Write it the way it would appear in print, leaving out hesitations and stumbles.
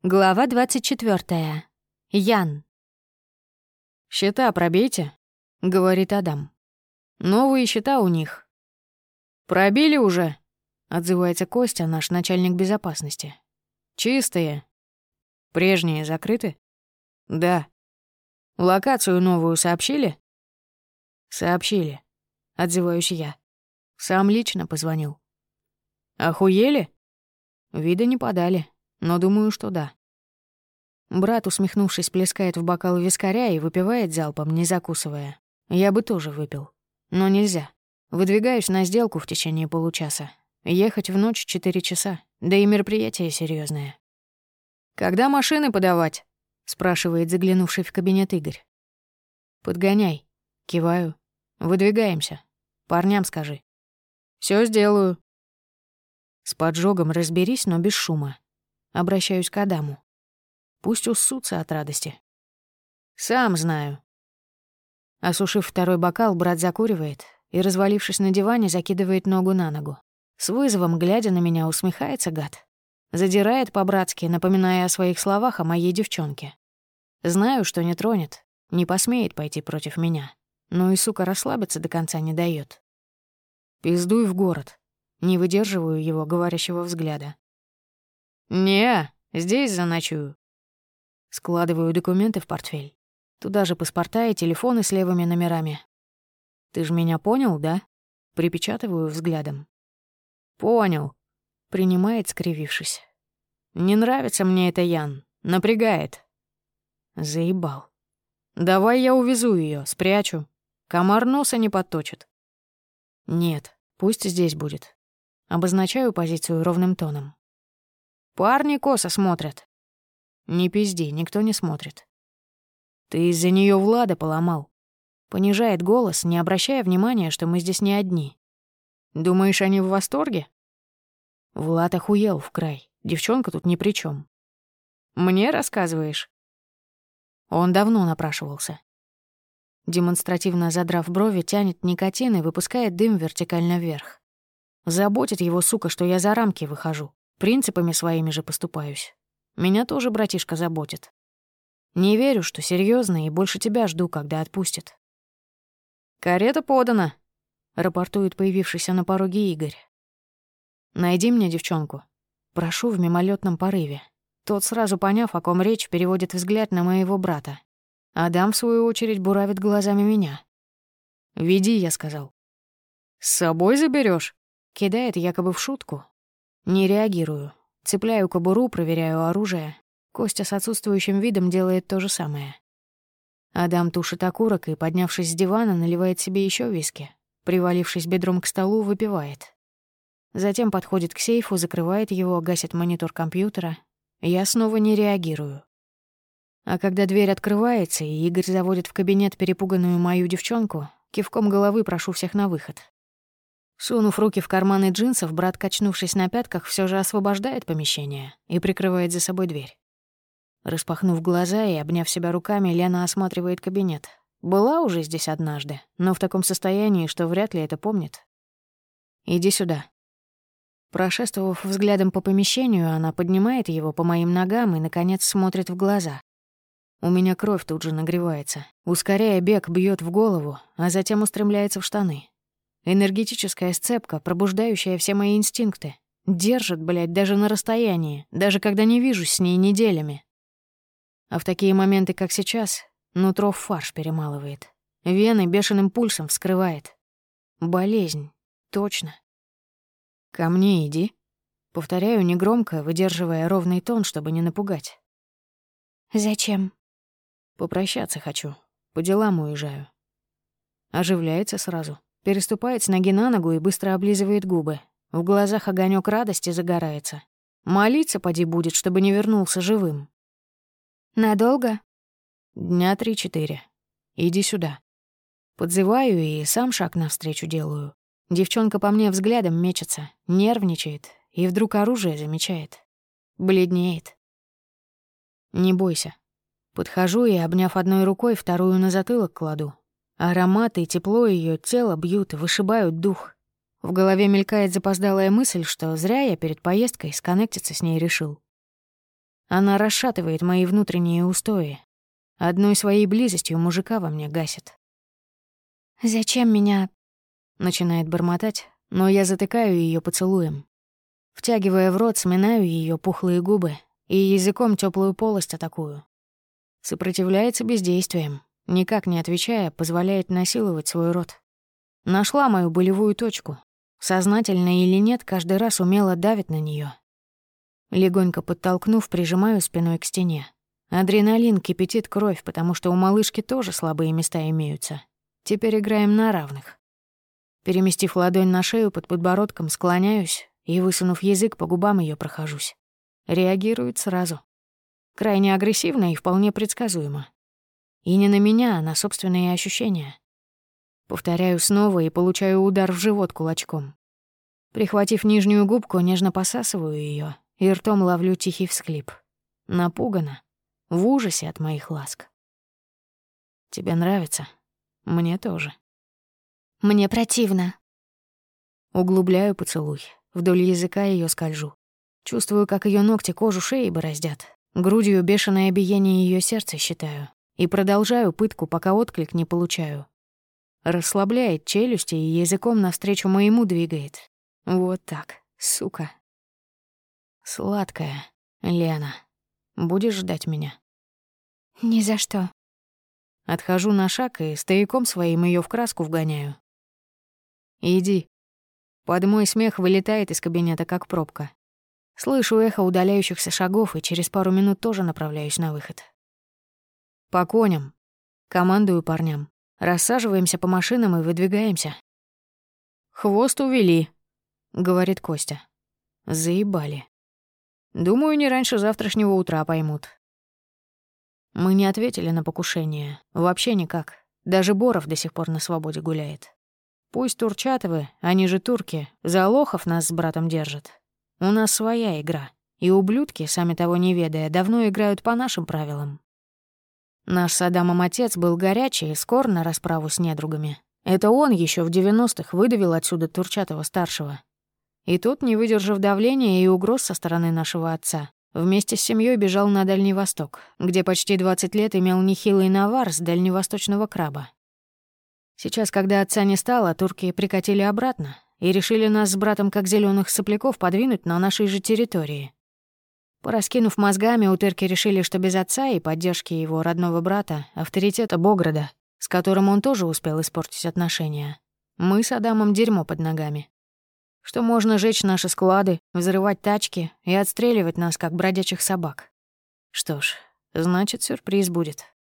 Глава 24. Ян. «Счета пробейте», — говорит Адам. «Новые счета у них». «Пробили уже», — отзывается Костя, наш начальник безопасности. «Чистые». «Прежние закрыты?» «Да». «Локацию новую сообщили?» «Сообщили», — отзываюсь я. Сам лично позвонил. «Охуели?» «Вида не подали, но думаю, что да». Брат, усмехнувшись, плескает в бокал вискаря и выпивает залпом, не закусывая. Я бы тоже выпил. Но нельзя. Выдвигаюсь на сделку в течение получаса. Ехать в ночь 4 часа. Да и мероприятие серьезное. «Когда машины подавать?» — спрашивает заглянувший в кабинет Игорь. «Подгоняй». Киваю. «Выдвигаемся. Парням скажи». Все сделаю». «С поджогом разберись, но без шума». Обращаюсь к Адаму. Пусть уссутся от радости. «Сам знаю». Осушив второй бокал, брат закуривает и, развалившись на диване, закидывает ногу на ногу. С вызовом, глядя на меня, усмехается гад. Задирает по-братски, напоминая о своих словах о моей девчонке. Знаю, что не тронет, не посмеет пойти против меня. Но и, сука, расслабиться до конца не даёт. Пиздуй в город. Не выдерживаю его говорящего взгляда. «Не, здесь заночую». Складываю документы в портфель. Туда же паспорта и телефоны с левыми номерами. «Ты ж меня понял, да?» Припечатываю взглядом. «Понял», — принимает, скривившись. «Не нравится мне это, Ян. Напрягает». Заебал. «Давай я увезу её, спрячу. Комар носа не подточит». «Нет, пусть здесь будет». Обозначаю позицию ровным тоном. «Парни косо смотрят». «Не пизди, никто не смотрит». «Ты из-за неё Влада поломал». Понижает голос, не обращая внимания, что мы здесь не одни. «Думаешь, они в восторге?» Влад охуел в край. Девчонка тут ни при чём. «Мне рассказываешь?» Он давно напрашивался. Демонстративно задрав брови, тянет никотин и выпускает дым вертикально вверх. Заботит его, сука, что я за рамки выхожу. Принципами своими же поступаюсь. Меня тоже братишка заботит. Не верю, что серьёзно, и больше тебя жду, когда отпустит. «Карета подана», — рапортует появившийся на пороге Игорь. «Найди мне девчонку». Прошу в мимолетном порыве. Тот, сразу поняв, о ком речь, переводит взгляд на моего брата. Адам, в свою очередь, буравит глазами меня. «Веди», — я сказал. «С собой заберёшь?» Кидает якобы в шутку. Не реагирую. Цепляю кобуру, проверяю оружие. Костя с отсутствующим видом делает то же самое. Адам тушит окурок и, поднявшись с дивана, наливает себе ещё виски. Привалившись бедром к столу, выпивает. Затем подходит к сейфу, закрывает его, гасит монитор компьютера. Я снова не реагирую. А когда дверь открывается, и Игорь заводит в кабинет перепуганную мою девчонку, кивком головы прошу всех на выход. Сунув руки в карманы джинсов, брат, качнувшись на пятках, всё же освобождает помещение и прикрывает за собой дверь. Распахнув глаза и обняв себя руками, Лена осматривает кабинет. Была уже здесь однажды, но в таком состоянии, что вряд ли это помнит. «Иди сюда». Прошествовав взглядом по помещению, она поднимает его по моим ногам и, наконец, смотрит в глаза. У меня кровь тут же нагревается. Ускоряя бег, бьёт в голову, а затем устремляется в штаны. Энергетическая сцепка, пробуждающая все мои инстинкты. Держит, блядь, даже на расстоянии, даже когда не вижусь с ней неделями. А в такие моменты, как сейчас, нутро в фарш перемалывает. Вены бешеным пульсом вскрывает. Болезнь. Точно. «Ко мне иди». Повторяю негромко, выдерживая ровный тон, чтобы не напугать. «Зачем?» «Попрощаться хочу. По делам уезжаю». Оживляется сразу. Переступает с ноги на ногу и быстро облизывает губы. В глазах огонёк радости загорается. Молиться поди будет, чтобы не вернулся живым. «Надолго?» Дня 3-4. Иди сюда. Подзываю и сам шаг навстречу делаю. Девчонка по мне взглядом мечется, нервничает и вдруг оружие замечает. Бледнеет. Не бойся. Подхожу и, обняв одной рукой, вторую на затылок кладу. Аромат и тепло её тела бьют и вышибают дух. В голове мелькает запоздалая мысль, что зря я перед поездкой сконнектиться с ней решил. Она расшатывает мои внутренние устои. Одной своей близостью мужика во мне гасит. «Зачем меня...» — начинает бормотать, но я затыкаю ее поцелуем. Втягивая в рот, сминаю ее пухлые губы и языком теплую полость атакую. Сопротивляется бездействием, никак не отвечая, позволяет насиловать свой рот. Нашла мою болевую точку. Сознательно или нет, каждый раз умело давит на нее. Легонько подтолкнув, прижимаю спиной к стене. Адреналин кипятит кровь, потому что у малышки тоже слабые места имеются. Теперь играем на равных. Переместив ладонь на шею под подбородком, склоняюсь и, высунув язык, по губам ее прохожусь. Реагирует сразу. Крайне агрессивно и вполне предсказуемо. И не на меня, а на собственные ощущения. Повторяю снова и получаю удар в живот кулачком. Прихватив нижнюю губку, нежно посасываю ее и ртом ловлю тихий всхлип. Напугана, в ужасе от моих ласк. Тебе нравится? Мне тоже. «Мне противно». Углубляю поцелуй, вдоль языка ее скольжу. Чувствую, как ее ногти кожу шеи бороздят. Грудью бешеное биение ее сердца считаю. И продолжаю пытку, пока отклик не получаю. Расслабляет челюсти и языком навстречу моему двигает. Вот так, сука. Сладкая, Лена. Будешь ждать меня? «Ни за что». Отхожу на шаг и стояком своим ее в краску вгоняю. Иди. Под мой смех вылетает из кабинета, как пробка. Слышу эхо удаляющихся шагов и через пару минут тоже направляюсь на выход. По коням. Командую парням. Рассаживаемся по машинам и выдвигаемся. «Хвост увели», — говорит Костя. Заебали. Думаю, не раньше завтрашнего утра поймут. Мы не ответили на покушение. Вообще никак. Даже Боров до сих пор на свободе гуляет. Пусть Турчатовы, они же турки, за лохов нас с братом держат. У нас своя игра. И ублюдки, сами того не ведая, давно играют по нашим правилам. Наш с Адамом отец был горячий и скор на расправу с недругами. Это он еще в 90-х выдавил отсюда Турчатова-старшего. И тот, не выдержав давления и угроз со стороны нашего отца, вместе с семьей бежал на Дальний Восток, где почти 20 лет имел нехилый навар с дальневосточного краба. Сейчас, когда отца не стало, турки прикатили обратно и решили нас с братом как зелёных сопляков подвинуть на нашей же территории. Пораскинув мозгами, утырки решили, что без отца и поддержки его родного брата, авторитета Бограда, с которым он тоже успел испортить отношения, мы с Адамом дерьмо под ногами. Что можно жечь наши склады, взрывать тачки и отстреливать нас, как бродячих собак. Что ж, значит, сюрприз будет.